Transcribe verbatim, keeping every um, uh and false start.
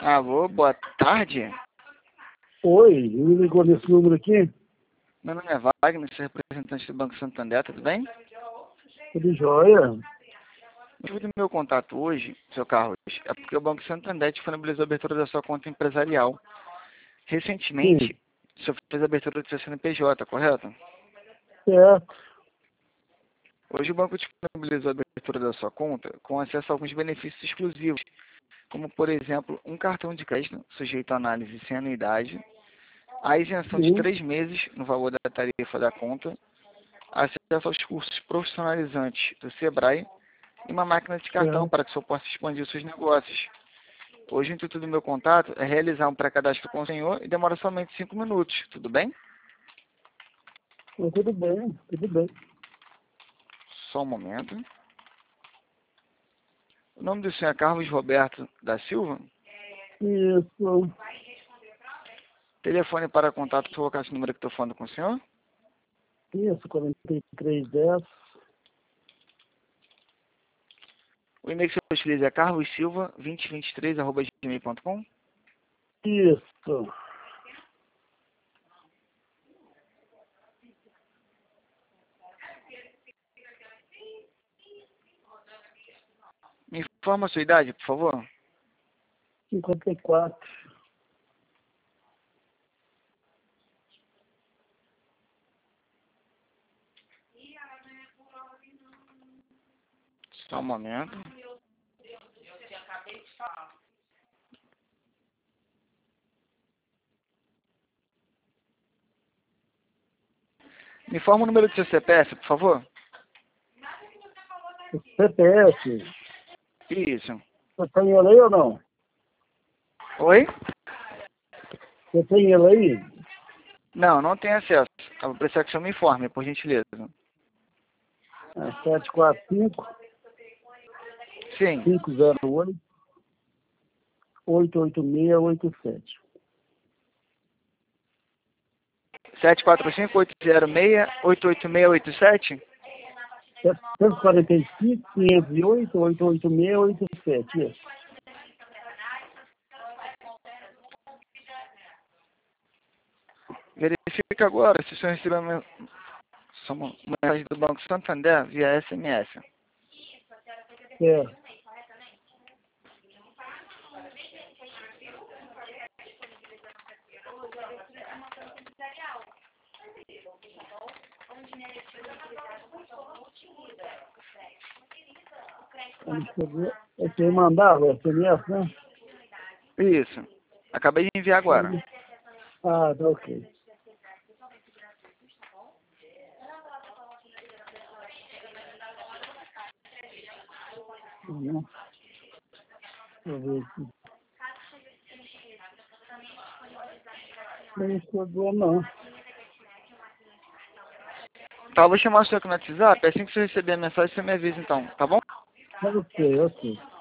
Alô, boa tarde. Oi, me ligou nesse número aqui? Meu nome é Wagner, sou representante do Banco Santander, tudo bem? Tudo jóia? O motivo do meu contato hoje, seu Carlos, é porque o Banco Santander disponibilizou a abertura da sua conta empresarial. Sim, Recentemente, o senhor fez a abertura do seu C N P J, correto? certo. Hoje o banco disponibilizou a abertura da sua conta com acesso a alguns benefícios exclusivos, como, por exemplo, um cartão de crédito sujeito à análise sem anuidade, a isenção de Sim, três meses no valor da tarifa da conta, acesso aos cursos profissionalizantes do Sebrae e uma máquina de cartão certo. para que o senhor possa expandir os seus negócios. Hoje o intuito do meu contato é realizar um pré-cadastro com o senhor e demora somente cinco minutos, tudo bem? Mas tudo bem, tudo bem. Só um momento. O nome do senhor é Carlos Roberto da Silva. Isso, Telefone para contato, se eu colocar esse número que estou falando com o senhor. isso, quarenta e três dez. O e-mail que o senhor utiliza é carlossilva dois mil e vinte e três arroba gmail ponto com. Isso. Me informa a sua idade, por favor. cinquenta e quatro. Só um momento. Me informa o número do seu C P F, por favor. C P F. Isso. Você tem ele aí ou não? Oi? Você tem ele aí? Não, não tem acesso. Eu vou precisar que o senhor me informe, por gentileza. É sete quatro cinco, Sim. cinco zero oito, oito oito seis oito sete. sete quatro cinco, oito zero seis, oito oito seis oito sete? setecentos e quarenta e cinco, quinhentos e oito, oito oito seis oito sete. Isso. Verifica agora se o senhor recebeu uma uma mensagem do Banco Santander via S M S. Certo. Você mandava o S M S, né? Isso. Acabei de enviar agora. Ah, tá ok. Não. Deixa eu ver aqui. Não chegou, não. Tá, eu vou chamar o senhor aqui no WhatsApp. Assim que o senhor receber a mensagem, você me avisa então, tá bom? Ok, ok.